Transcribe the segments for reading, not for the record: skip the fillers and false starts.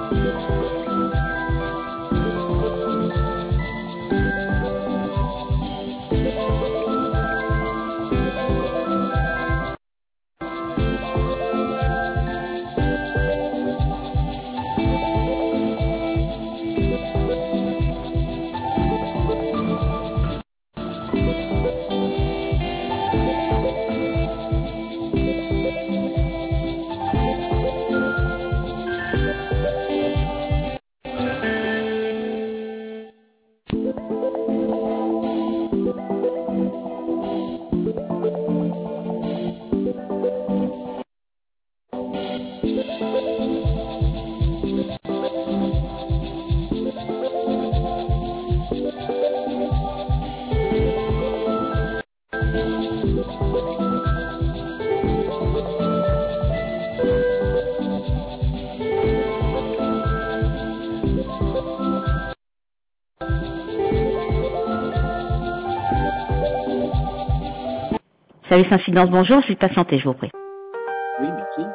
Service incidence, bonjour, je suis patientée, je vous prie. Oui, merci.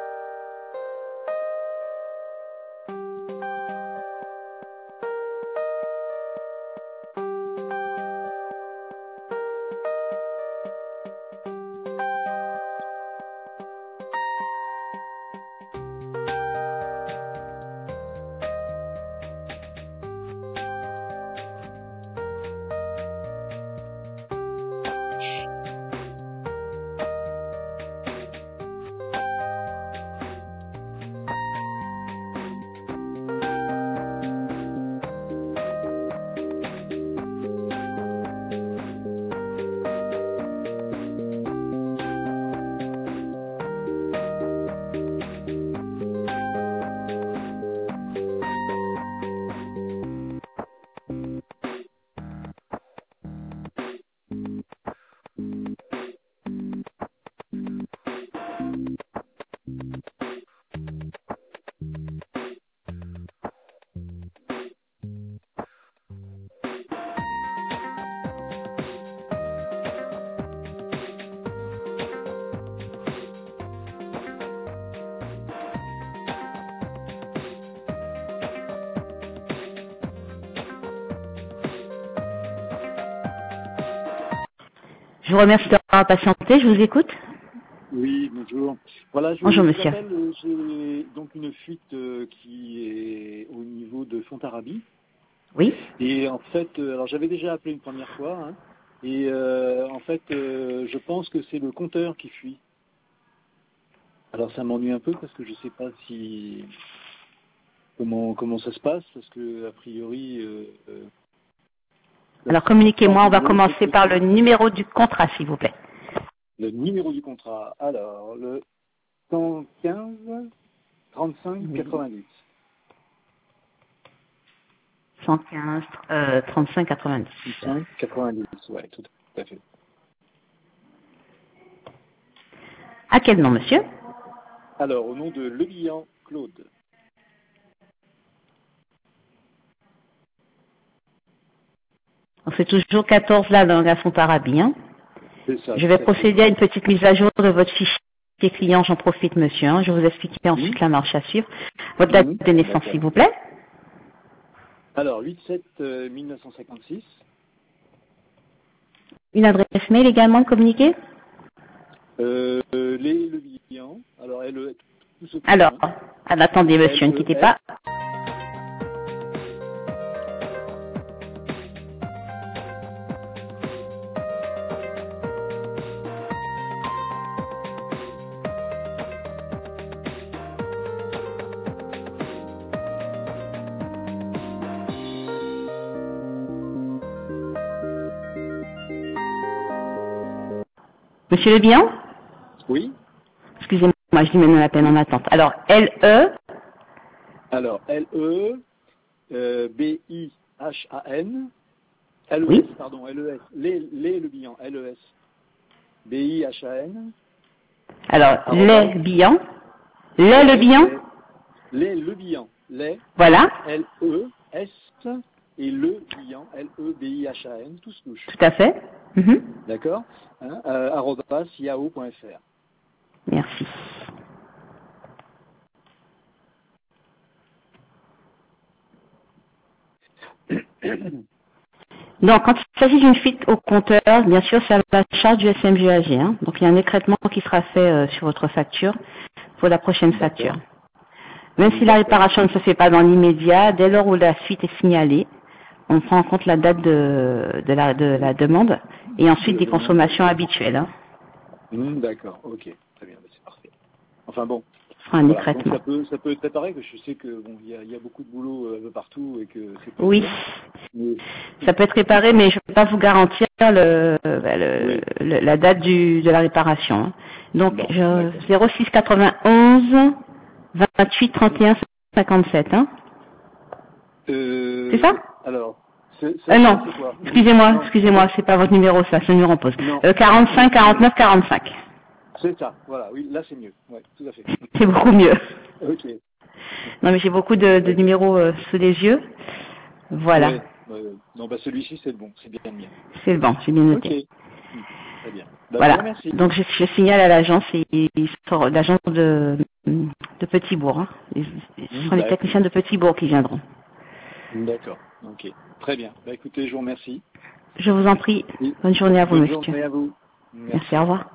Je vous remercie d'avoir patienté, je vous écoute. Oui, bonjour. Voilà, Bonjour, vous monsieur. appelle, j'ai donc une fuite qui est au niveau de Fontarabie. Oui. Et en fait, alors j'avais déjà appelé une première fois, hein, et en fait, je pense que c'est le compteur qui fuit. Alors ça m'ennuie un peu parce que je sais pas si comment ça se passe, parce que a priori. Alors communiquez-moi, on va commencer par le numéro du contrat, s'il vous plaît. Le numéro du contrat. Alors, le 115 35 90. 115 35 90. 35 90, ouais, tout à fait. À quel nom, monsieur? Alors, au nom de Le Bihan Claude. C'est toujours 14 là dans la Fontarabie, hein. C'est ça. Je vais procéder à une petite mise à jour de votre fichier client, j'en profite, monsieur. Hein. Je vais vous expliquer ensuite la marche à suivre. Votre date de naissance, s'il vous plaît. Alors, 8-7-1956. Une adresse mail également communiquée. Les Le Bihan. Alors, tout ce alors, attendez, monsieur, ne quittez pas. Monsieur Le Bihan? Oui. Excusez-moi, je dis maintenant la peine en attente. Alors, LE. Alors, LE, B-I-H-A-N. LES, oui. pardon, LES. Les Le Bihan, LES. B-I-H-A-N. Alors, les Bihan. Les Le Bihan. Les Le Bihan. Les. Voilà. L-E-S. Et Le Bihan, L-E-B-I-H-A-N, tout se touche. Tout à fait. D'accord, hein, @yahoo.fr. Merci. Donc, quand il s'agit d'une fuite au compteur, bien sûr, c'est à la charge du SMGAG. Hein. Donc, il y a un écrêtement qui sera fait sur votre facture pour la prochaine facture. Même si la réparation ne se fait pas dans l'immédiat, dès lors où la fuite est signalée, on prend en compte la date de la demande et ensuite des consommations habituelles. Hein. D'accord, ok, très bien, c'est parfait. Enfin bon, Ce sera un voilà, écrêtement. donc ça peut être préparé, que je sais que bon, il y a beaucoup de boulot un peu partout et que c'est pas Oui, évident. Mais... ça peut être réparé, mais je ne peux pas vous garantir la date de la réparation. Hein. Donc, Bon, 06 91 28 31 57. Hein. C'est ça? Alors, Non, c'est quoi? excusez-moi, c'est pas votre numéro, ça, c'est le numéro en pause. 45 49 45. C'est ça, voilà, oui, là c'est mieux, ouais, tout à fait. C'est beaucoup mieux. Ok. Non, mais j'ai beaucoup de numéros sous les yeux. Voilà. Ouais. Non, bah celui-ci c'est bon, c'est bien le mien. C'est bon, j'ai bien noté. Ok. Très bien. Bah, Voilà. merci. Donc je signale à l'agence l'agence de Petit-Bourg. Hein. Ce sont les techniciens de Petit-Bourg qui viendront. D'accord. Ok. Très bien. Bah écoutez, je vous remercie. Je vous en prie. Bonne journée à vous, monsieur. Bonne journée à vous. Merci, au revoir.